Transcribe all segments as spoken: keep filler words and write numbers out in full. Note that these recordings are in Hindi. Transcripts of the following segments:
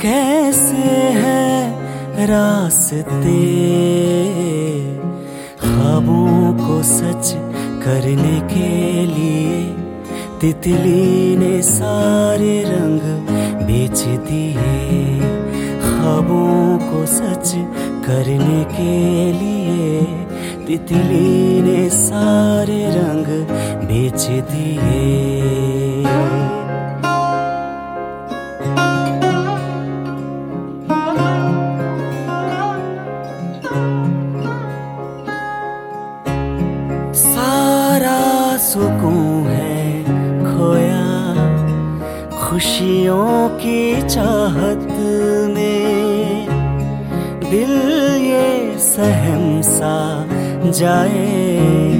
कैसे हैं रास्ते ख्वाबों को सच करने के लिए। तितली ने सारे रंग बेच दिए ख्वाबों को सच करने के लिए। तितली ने सारे रंग बेच दिए। सारा सुकून है खोया खुशियों की चाहत में। दिल ये सहम सा जाए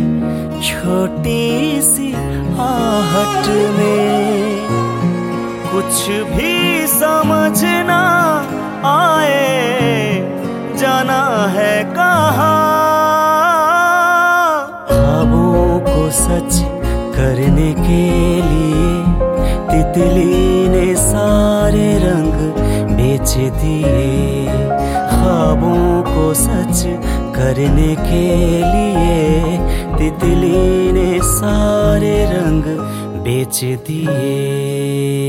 छोटी सी आहट में। कुछ भी समझ ना आए जाना है कहाँ। ख्वाबों को सच करने के लिए तितली ने सारे रंग बेच दिए। ख्वाबों को सच करने के लिए तितली ने सारे रंग बेच दिए।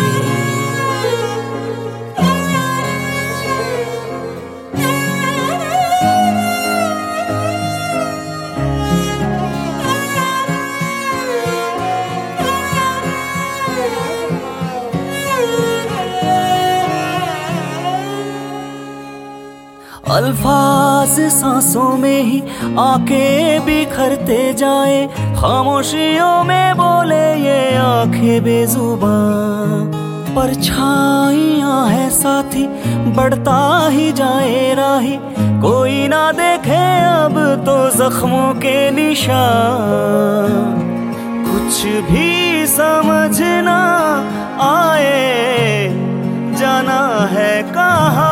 अल्फाज सांसों में ही आके बिखरते जाए। खामोशियों में बोले ये आंखें बेजुबान। परछाइयां है साथी बढ़ता ही जाए राही। कोई ना देखे अब तो जख्मों के निशान। कुछ भी समझ ना आए जाना है कहाँ।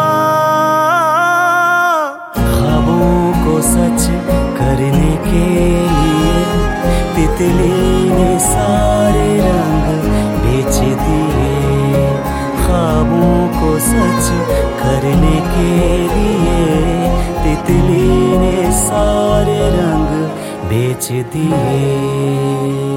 सच करने के लिए तितली ने सारे रंग बेच दिए। ख्वाबों को सच करने के लिए तितली ने सारे रंग बेच दिए।